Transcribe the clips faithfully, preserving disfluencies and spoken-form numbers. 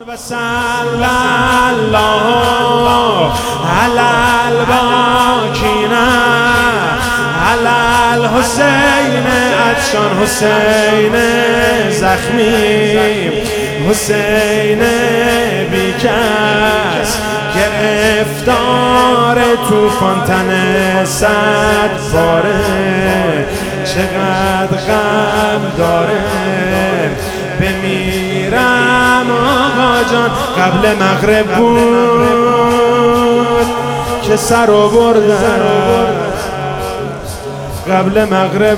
صلی الله علی الباکین علی الحسین عطشان حسین زخمی حسین بیکس گرفتار توفان تن صد باره چقدر غم داره بمیرم آقا جان قبل مغرب بود که سر و بردم قبل مغرب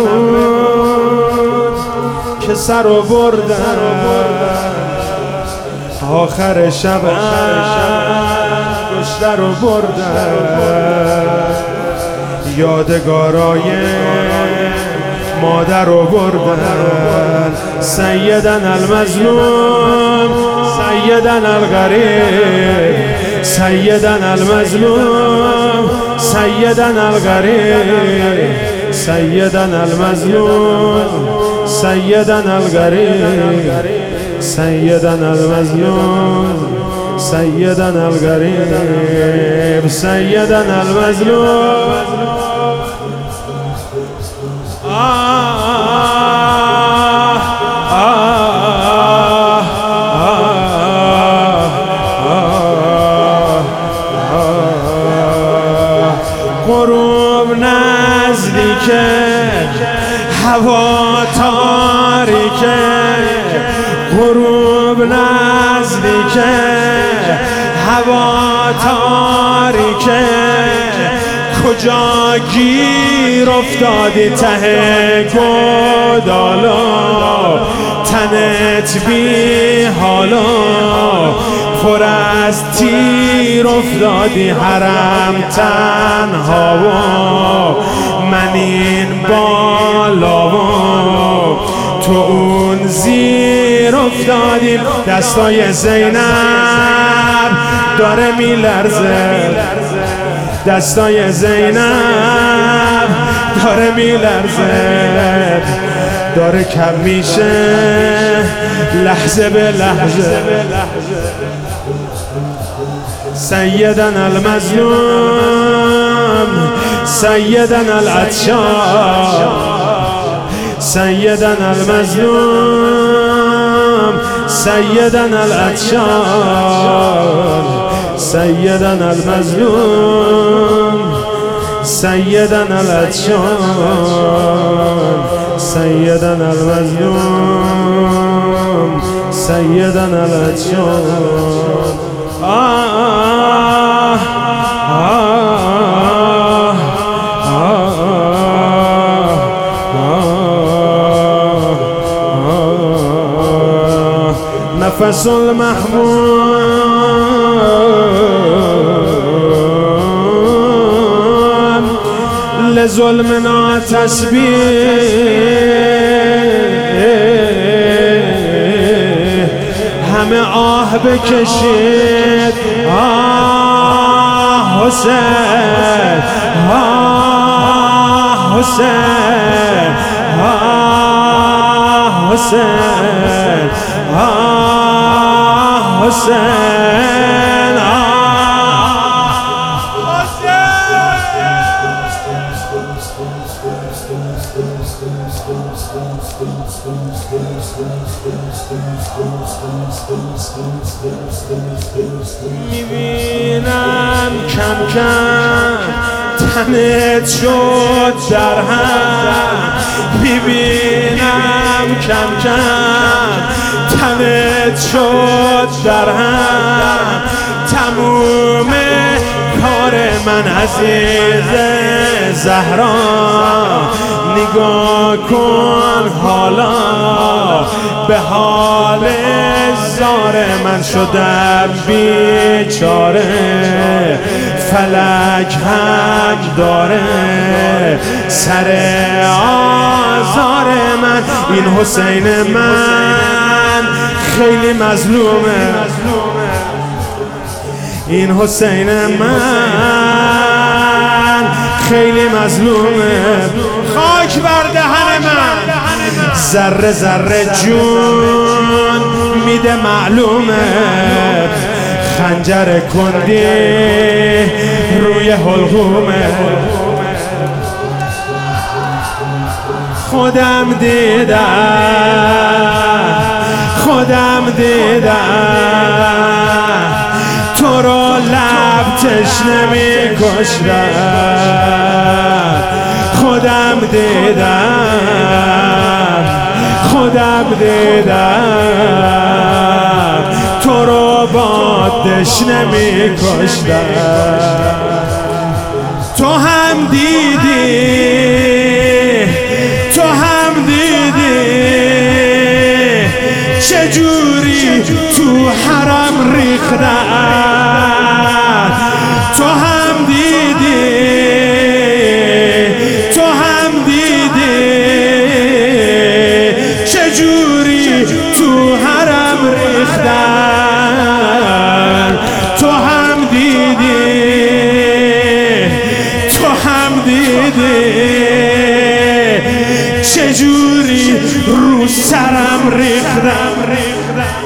بود که سر و بردم آخر شب گشته رو بردم یادگارای مادر رو بردن سیدن المظلوم سیدن الغریب سیدن المظلوم سیدن الغریب سیدن المظلوم سیدن الغریب سیدن المظلوم سیدن الغریب سیدن المظلوم غروب نزدیکه هوا تاریکه غروب نزدیکه هوا تاریکه کجا گیر افتادی ته گودالا تنت بی حالا پر از تیر افتادی حرم تنها و من این بالا و تو اون زیر افتادی دستای زینب داره میلرزه دستای زینب داره میلرزه داره کم میشه لحظه به لحظه سیدن المظلوم سیدن العطشان سیدن المظلوم سیدن العطشان سیدن المظلوم سیدن العطشان سیدن المظلوم سیدن العطشان آه آه آه نفس المحمود لظلمنا تسبیح همه آه بکشید آه حسین آه حسین آه حسین آه حسین آه میبینم کم کم تنت شد در هم میبینم کم کم تنت شد در هم تموم کار من عزیز زهرا نگاه کن حالا به حال زار من شدم بیچاره فلک هم داره سر آزار من این حسین من خیلی مظلومه این حسین من خیلی مظلومه خاک بر دهن من ذره ذره جون میده معلومه خنجر کندی روی حلقومه خودم دیدم خودم دیدم تو رو لب تشنه می کشتم خودم دیدم خودم دیدم تو رو با تشنه می کشتم تو هم دیدی تو هم دیدی چجوری تو حرم ریختن تو هم دیدی تو هم دیدی چجوری تو حرم ریختن تو هم دیدی تو هم دیدی چجوری رو سرم ریختم